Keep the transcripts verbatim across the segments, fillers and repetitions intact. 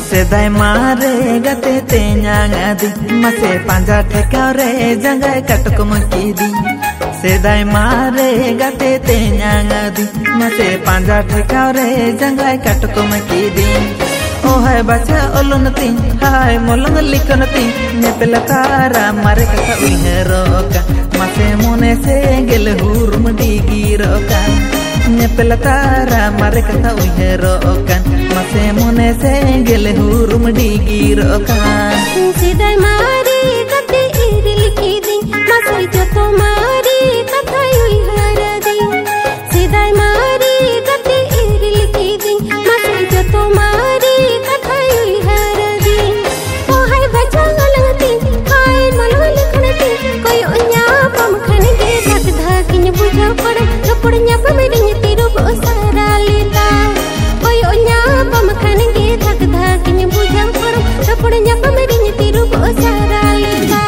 सेदाय मारे गते ते न्यांगादी मसे पांजा ठेकाव रे जंगाय कटको मकीदी सेदाय मारे गते ते न्यांगादी मसे पांजा ठेकाव रे जंगाय कटको मकीदी ओ है बचा ओलनती हाय मोलंग लिखनती ने पेलतारा मारे कथा उइहरोका मसे मोने से गेल हुरम डिगिरोका ने पेलतारा मारे कथा उइहरोका मसे मोने से गेल हुरम डिगिरोका सेदाय मारे गते इरिल कीदी मसे जतो मारे कथा उइहरदी सेदाय मारे गते इरिल कीदी मसे जतो मारे कथा उइहरदी ओ हाय बचा लंगती हाय मलो लिखनती कोई ओन्या पम खनगे धक धकिन बुझा पड़ लपड़nya पमेरिnya तिरु सारा लेता कोई ओन्या पम खनगे धक धकिन बुझा पड़ लपड़nya पमेरिnya तिरु सारा लेता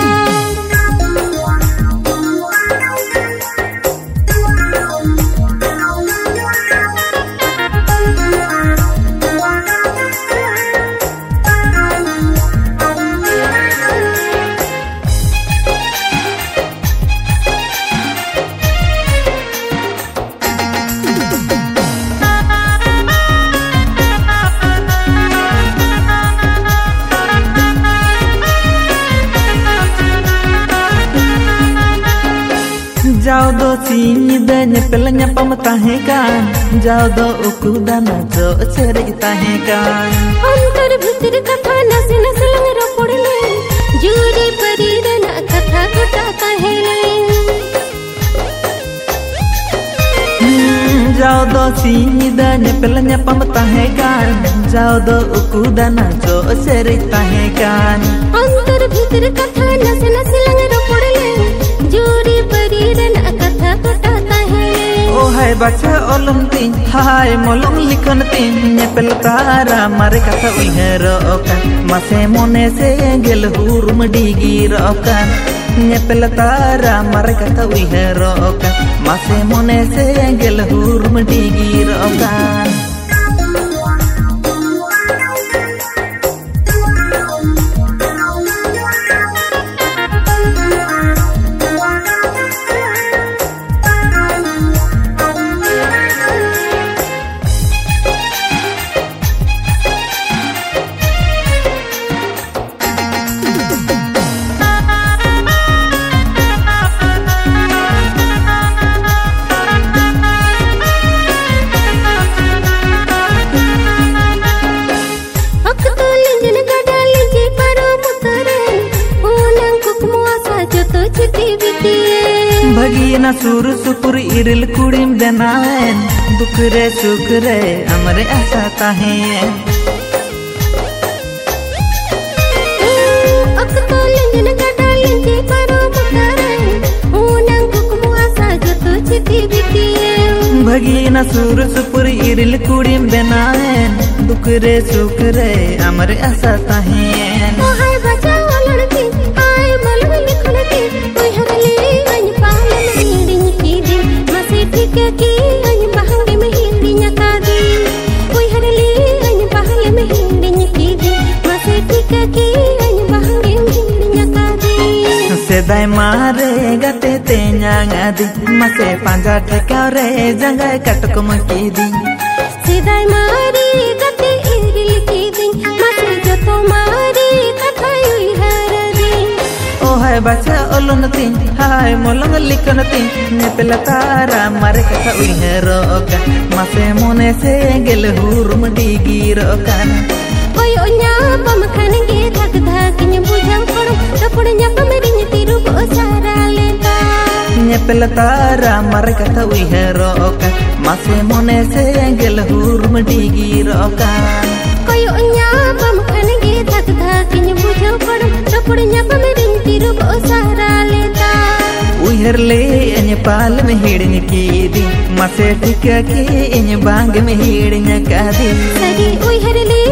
जाओ दो सीनी दे पेलnya pam tahe kan जाओ दो उकु दाना जो चेरे tahe kan अंतर भीतर कथा नस नस लंग रोपड़ले जूरी परी रना कथा कथा कहेले जाओ दो सीनी दे पेलnya pam tahe kan जाओ दो उकु दाना जो चेरे tahe kan अंतर भीतर कथा नस नस लंग रोपड़ले जूरी परी रना कथा कथा कहेले ओ हाय बचा ओलमती हाय मोलंग लिखनती ने पेलतारा मारे कथा उइहरोका मसे मोने से गेल हुरम डिगिरोका ने पेलतारा मारे कथा उइहरोका मसे मोने से गेल हुरम डिगिरोका भगिना सुर सुपुर इरिल कुड़ीम बनावेन दुखरे सुखरे हमरे आशा ताहे भगिना सुर सुपुर इरिल कुड़ीम बनावेन दुखरे सुखरे हमरे आशा ताहे सेदाय मारे गते ते न्यांगादी मसे पांजा ठेकाव रे जंगाय कटको मकीदी सेदाय मारे गते इरिल कीदी मसे जतो मारे कथा उइहरदी ओ हाय बचा ओलनती हाय मोलंग लिखनती ने पेलतारा मारे कथा उइहरोका मसे मोने से गेल हुरम डिगिरोका कोई ओन्या पम खनगे धक धकिन बुझा पड़ लपड़nya पमेरिnya तिरु सारा लेता ने पेलतारा मारे कथा उइहरोका मसे मोने से गेल हुरम डिगिरोका कोई ओन्या पम खनगे धक धकिन बुझा पड़ लपड़nya पमेरिnya तिरु सारा लेता उइहर ले एने पाल में हिड़न कीदी मसे ठिका के एने बांग में हिड़न कादी सरी उइहर ले